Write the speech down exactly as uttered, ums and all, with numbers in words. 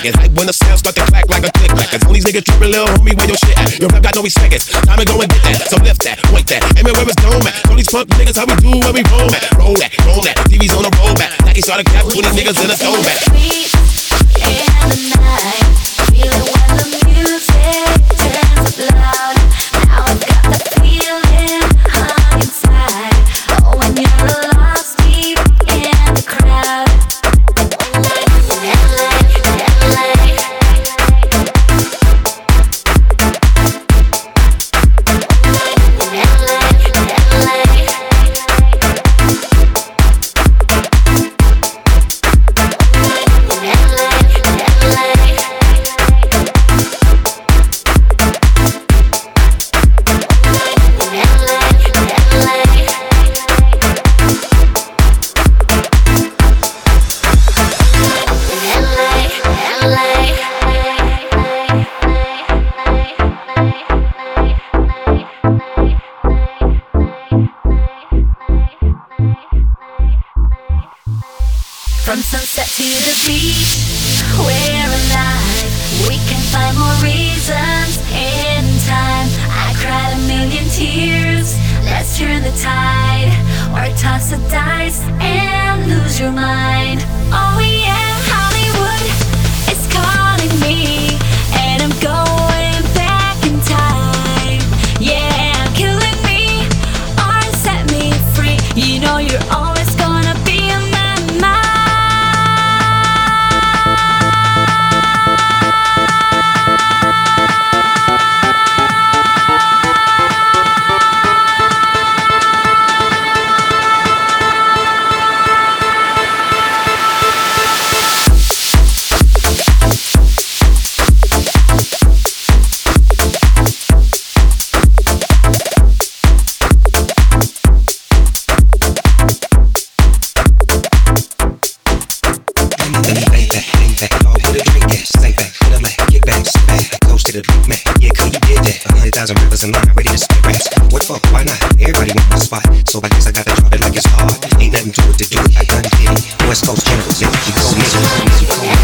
Get hype when the sound start to clack like a click clack. Cause all these niggas trippin', little homie, where your shit at? Your rap got no respect, it's time to go and get that. So lift that, point that, aim it where it's dome at. All these fuck niggas, how we do where we roll at. Roll that, roll that, T V's on the roll back. Like he started cap, twenty niggas in a stove back. In the night, feel it when the music turns up loud. Now I've got the feeling high inside. Oh, when you're lost deep in the crowd. From sunset to the beach, we're alive. We can find more reasons in time. I cried a million tears, let's turn the tide. Or toss the dice and lose your mind. Oh yeah, Hollywood is calling me, and I'm going back in time. Yeah, killing me or set me free. You know you're always gonna be in my mind. Thousand rappers in line, ready to spit raps. What the fuck, why not? Everybody want my spot, so I guess I gotta drop it like it's hard. Ain't nothing to it to do it, I done did it. West Coast generals, yeah, you go me, you go me.